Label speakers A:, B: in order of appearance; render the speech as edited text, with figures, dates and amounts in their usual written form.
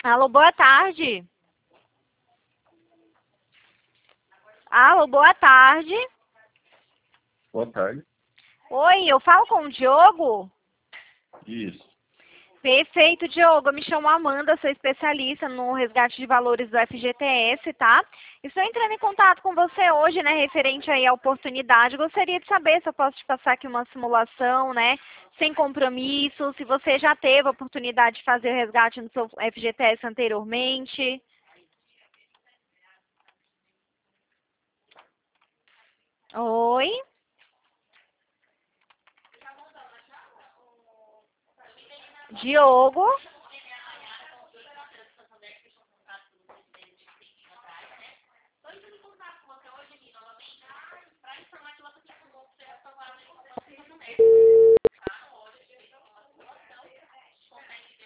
A: Alô, boa tarde. Alô, boa tarde.
B: Boa tarde.
A: Oi, eu falo com o Diogo?
B: Isso.
A: Perfeito, Diogo. Eu me chamo Amanda, sou especialista no resgate de valores do FGTS, tá? Estou entrando em contato com você hoje, né, referente aí à oportunidade. Gostaria de saber se eu posso te passar aqui uma simulação, né, sem compromisso, se você já teve a oportunidade de fazer o resgate no seu FGTS anteriormente. Oi? Diogo?